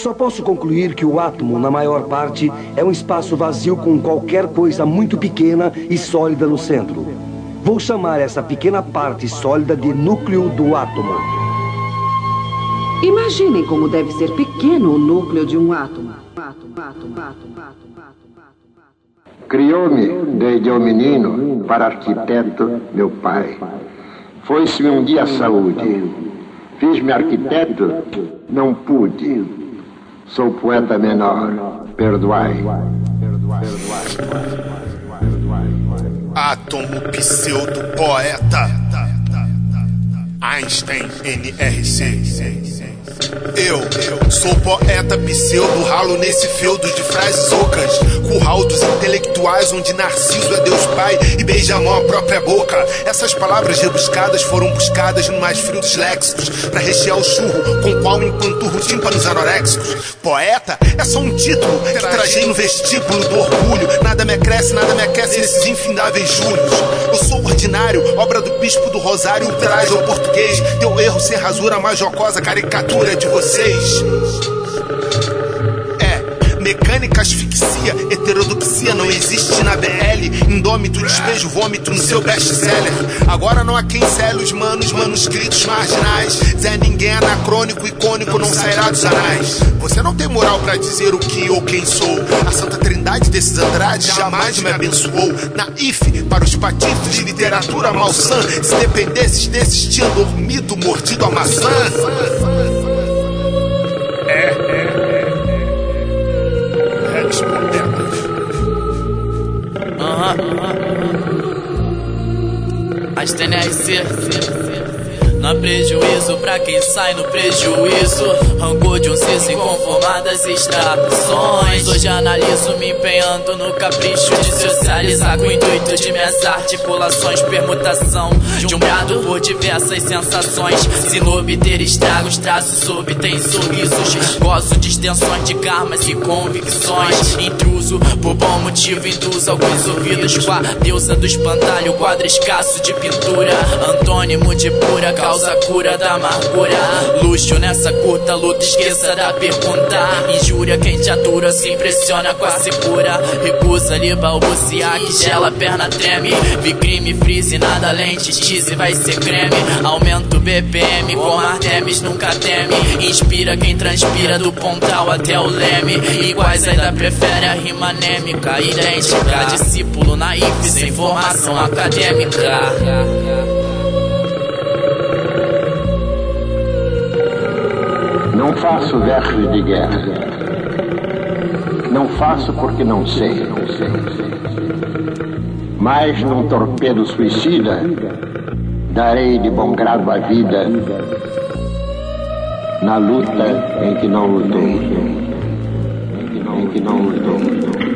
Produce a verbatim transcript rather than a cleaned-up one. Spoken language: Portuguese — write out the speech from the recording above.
Só posso concluir que o átomo, na maior parte, é um espaço vazio com qualquer coisa muito pequena e sólida no centro. Vou chamar essa pequena parte sólida de núcleo do átomo. Imaginem como deve ser pequeno o núcleo de um átomo. Criou-me desde o menino para arquiteto meu pai. Foi-se-me um dia a saúde. Fiz-me arquiteto, não pude. Sou poeta menor, perdoai. Átomo pseudo-poeta Einstein N R C. Eu, eu sou poeta pseudo, ralo nesse feudo de frases ocas, curral dos intelectuais onde Narciso é Deus Pai e beija-mão a própria boca. Essas palavras rebuscadas foram buscadas no mais frio dos léxicos pra rechear o churro com qual empanturro tímpanos anoréxicos. Poeta é só um título que trajei no vestíbulo do orgulho. Nada me acresce, nada me aquece nesses infindáveis julhos. Eu sou ordinário, obra do bispo do Rosário, traz ao português teu erro sem rasura, mais jocosa caricatura de vocês. É, mecânica, asfixia, heterodoxia não existe na B L. Indômito, despejo, vômito no seu best-seller. Agora não há quem cele os manos, manuscritos marginais. Zé ninguém anacrônico, icônico, não sairá dos anais. Você não tem moral pra dizer o que ou quem sou. A santa trindade desses Andrades jamais me abençoou. Na I F, para os patifes de literatura malsã, se dependesses desses tinha dormido, mordido a maçã. É, é, é. Rex Poetas. Aham. Einstein N R C. Não há prejuízo pra quem sai no prejuízo. Rancor de um ciso inconformadas extrações. Hoje analiso me empenhando no capricho de socializar, com o intuito de minhas articulações. Permutação de um brado por diversas sensações. Se não obter estragos, traços obtém sorrisos. Gozo de extensões de karmas e convicções. Intruso, por bom motivo, induz alguns ouvidos com a deusa do espantalho, quadro escasso de pintura. Antônimo de pura causa cura da amargura. Luxo nessa curta luta, esqueça da pergunta. Injúria quem te atura, se impressiona com a segura. Recusa ali balbuciar que gela, a perna treme. Vi crime, freeze, nada lente, cheese vai ser creme. Aumenta o B P M, com Artemis nunca teme. Inspira quem transpira do Pontal até o Leme. Iguais ainda prefere a rima anêmica, idêntica. Discípulo na I F sem formação acadêmica. Não faço versos de guerra. Não faço porque não sei, não sei. Mas num torpedo suicida, darei de bom grado a vida na luta em que não lutou. Em que não lutou.